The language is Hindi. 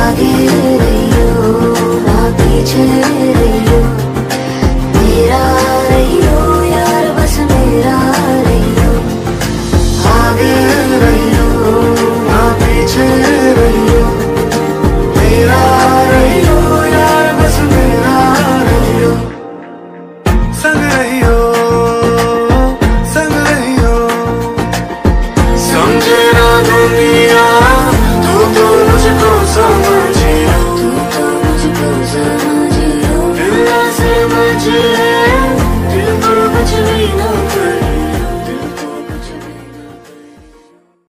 आगे रहियो ना पीछे रहियो, मेरा रहियो यार बस मेरा रहियो। आगे रहियो ना पीछे रहियो, मेरा रहियो यार बस मेरा रहियो। संग